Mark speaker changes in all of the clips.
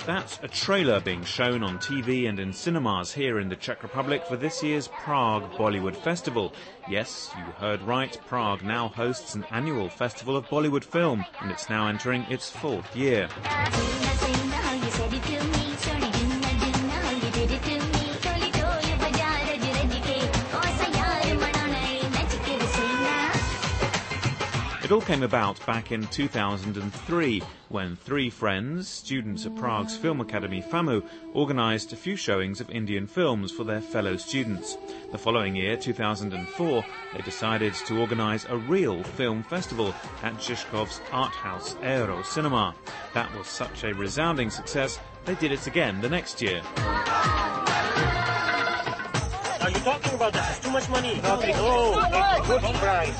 Speaker 1: That's a trailer being shown on TV and in cinemas here in the Czech Republic for this year's Prague Bollywood Festival. Yes, you heard right, Prague now hosts an annual festival of Bollywood film, and it's now entering its 4th year. It all came about back in 2003 when 3 friends, students at Prague's Film Academy FAMU, organised a few showings of Indian films for their fellow students. The following year, 2004, they decided to organise a real film festival at Žižkov's art house Aero Cinema. That was such a resounding success, they did it again the next year.
Speaker 2: Are you talking about that? It's too much money. Good price.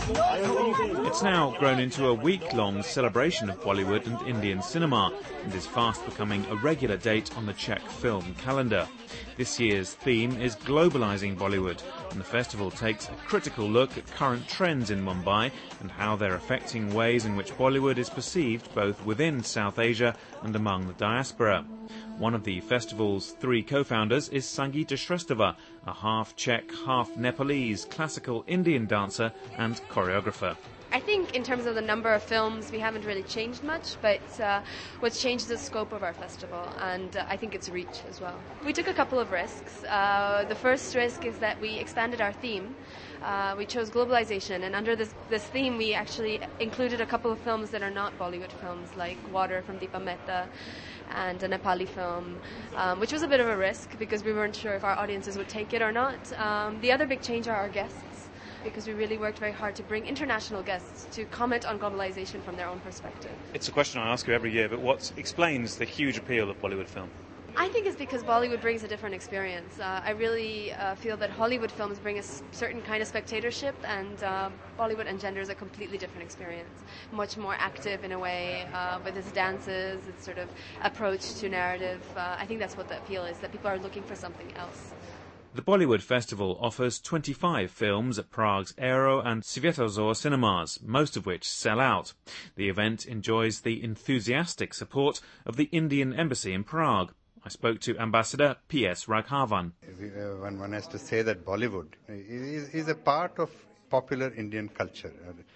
Speaker 1: It's now grown into a week-long celebration of Bollywood and Indian cinema and is fast becoming a regular date on the Czech film calendar. This year's theme is globalising Bollywood, and the festival takes a critical look at current trends in Mumbai and how they're affecting ways in which Bollywood is perceived both within South Asia and among the diaspora. One of the festival's 3 co-founders is Sangeeta Shrestha, a half-Czech, half-Nepalese classical Indian dancer and choreographer.
Speaker 3: I think in terms of the number of films, we haven't really changed much, but what's changed is the scope of our festival, and I think its reach as well. We took a couple of risks. The first risk is that we expanded our theme. We chose globalization, and under this theme, we actually included a couple of films that are not Bollywood films, like Water from Deepa Mehta and a Nepali film, which was a bit of a risk because we weren't sure if our audiences would take it or not. The other big change are our guests, because we really worked very hard to bring international guests to comment on globalization from their own perspective.
Speaker 1: It's a question I ask you every year, but what explains the huge appeal of Bollywood film?
Speaker 3: I think it's because Bollywood brings a different experience. I really feel that Hollywood films bring a certain kind of spectatorship, and Bollywood engenders a completely different experience. Much more active in a way, with its dances, its sort of approach to narrative. I think that's what the appeal is, that people are looking for something else.
Speaker 1: The Bollywood Festival offers 25 films at Prague's Aero and Sviatozor cinemas, most of which sell out. The event enjoys the enthusiastic support of the Indian Embassy in Prague. I spoke to Ambassador P.S. Raghavan.
Speaker 4: One has to say that Bollywood is a part of popular Indian culture,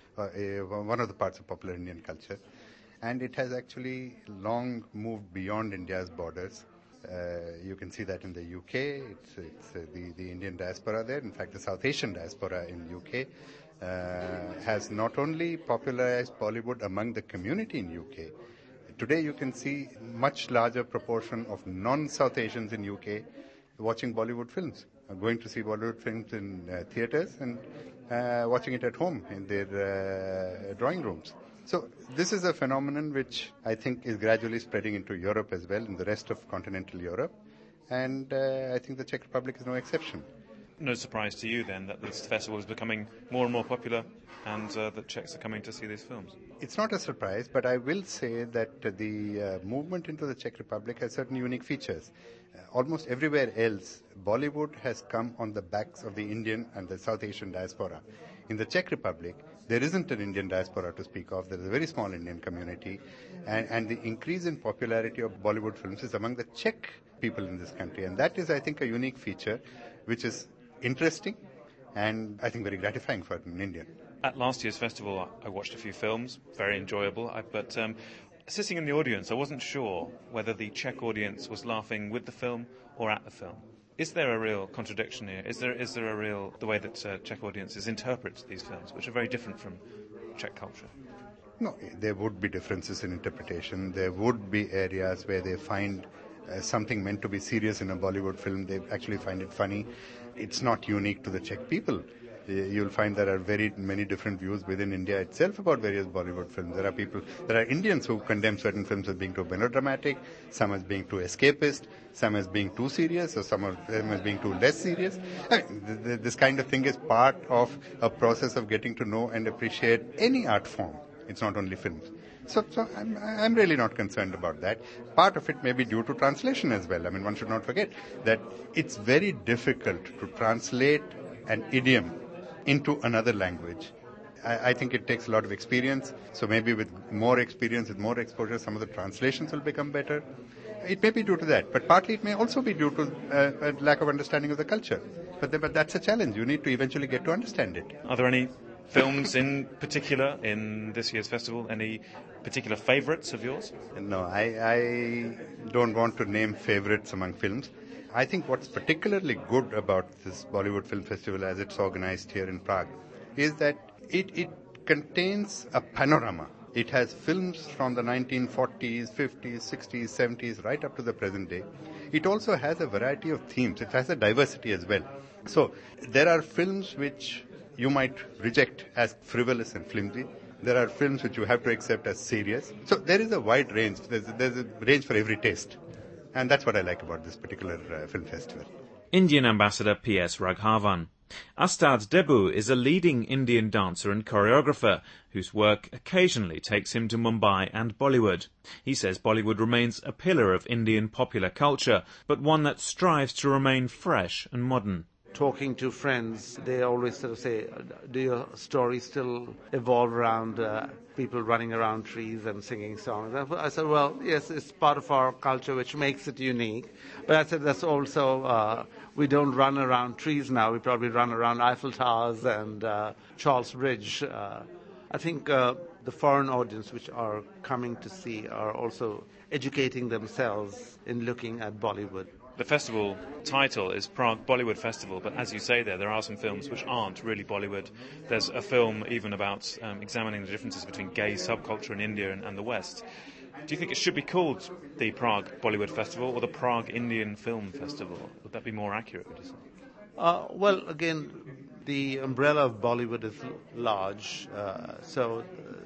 Speaker 4: one of the parts of popular Indian culture, and it has actually long moved beyond India's borders. You can see that in the UK, it's the Indian diaspora there. In fact, the South Asian diaspora in UK has not only popularized Bollywood among the community in UK. Today you can see much larger proportion of non-South Asians in UK watching Bollywood films, going to see Bollywood films in theatres and watching it at home in their drawing rooms. So this is a phenomenon which I think is gradually spreading into Europe as well, in the rest of continental Europe, and I think the Czech Republic is no exception.
Speaker 1: No surprise to you then that this festival is becoming more and more popular and that Czechs are coming to see these films?
Speaker 4: It's not a surprise, but I will say that the movement into the Czech Republic has certain unique features. Almost everywhere else, Bollywood has come on the backs of the Indian and the South Asian diaspora. In the Czech Republic, there isn't an Indian diaspora to speak of. There is a very small Indian community. And the increase in popularity of Bollywood films is among the Czech people in this country. And that is, I think, a unique feature which is interesting and I think very gratifying for an Indian.
Speaker 1: At last year's festival, I watched a few films, very enjoyable, but sitting in the audience, I wasn't sure whether the Czech audience was laughing with the film or at the film. Is there a real contradiction here? Is there a real, the way that Czech audiences interpret these films, which are very different from Czech culture?
Speaker 4: No, there would be differences in interpretation. There would be areas where they find something meant to be serious in a Bollywood film, they actually find it funny. It's not unique to the Czech people. You'll find there are very many different views within India itself about various Bollywood films. There are Indians who condemn certain films as being too melodramatic, some as being too escapist, some as being too serious, or some of them as being too less serious. I mean, this kind of thing is part of a process of getting to know and appreciate any art form. It's not only films. So I'm really not concerned about that. Part of it may be due to translation as well. I mean, one should not forget that it's very difficult to translate an idiom into another language. I think it takes a lot of experience. So maybe with more experience, with more exposure, some of the translations will become better. It may be due to that, but partly it may also be due to a lack of understanding of the culture. But that's a challenge. You need to eventually get to understand it.
Speaker 1: Are there any films in particular in this year's festival? Any particular favourites of yours?
Speaker 4: No, I don't want to name favourites among films. I think what's particularly good about this Bollywood Film Festival as it's organized here in Prague is that it contains a panorama. It has films from the 1940s, 50s, 60s, 70s, right up to the present day. It also has a variety of themes. It has a diversity as well. So there are films which you might reject as frivolous and flimsy. There are films which you have to accept as serious. So there is a wide range. There's a range for every taste. And that's what I like about this particular film festival.
Speaker 1: Indian ambassador P.S. Raghavan. Astad Debu is a leading Indian dancer and choreographer whose work occasionally takes him to Mumbai and Bollywood. He says Bollywood remains a pillar of Indian popular culture, but one that strives to remain fresh and modern.
Speaker 5: Talking to friends, they always sort of say, do your stories still evolve around people running around trees and singing songs? I said, well, yes, it's part of our culture which makes it unique. But I said, that's also, we don't run around trees now. We probably run around Eiffel Towers and Charles Bridge. I think the foreign audience which are coming to see are also educating themselves in looking at Bollywood.
Speaker 1: The festival title is Prague Bollywood Festival, but as you say there are some films which aren't really Bollywood. There's a film even about examining the differences between gay subculture in India and the West. Do you think it should be called the Prague Bollywood Festival or the Prague Indian Film Festival? Would that be more accurate, would you say?
Speaker 5: Well, again, the umbrella of Bollywood is large, so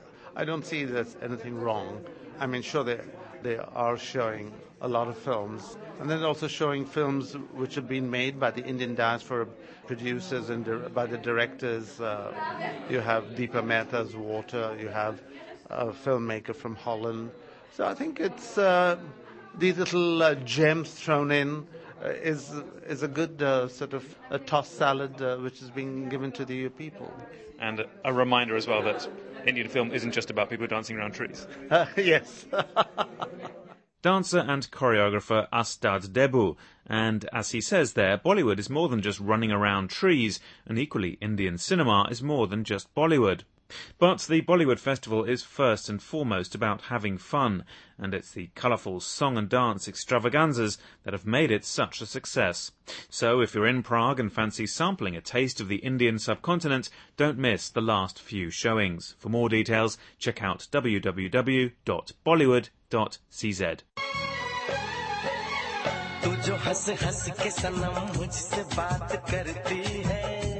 Speaker 5: I don't see there's anything wrong. I mean, sure, they are showing a lot of films, and then also showing films which have been made by the Indian diaspora producers and by the directors. You have Deepa Mehta's Water, you have a filmmaker from Holland. So I think it's these little gems thrown in is a good sort of a tossed salad which is being given to the people.
Speaker 1: And a reminder as well that Indian film isn't just about people dancing around trees.
Speaker 5: Yes.
Speaker 1: Dancer and choreographer Astad Debu. And as he says there, Bollywood is more than just running around trees, and equally Indian cinema is more than just Bollywood. But the Bollywood Festival is first and foremost about having fun, and it's the colourful song and dance extravaganzas that have made it such a success. So if you're in Prague and fancy sampling a taste of the Indian subcontinent, don't miss the last few showings. For more details, check out www.bollywood.cz.
Speaker 6: तू जो हंस हंस के सनम मुझसे बात करती है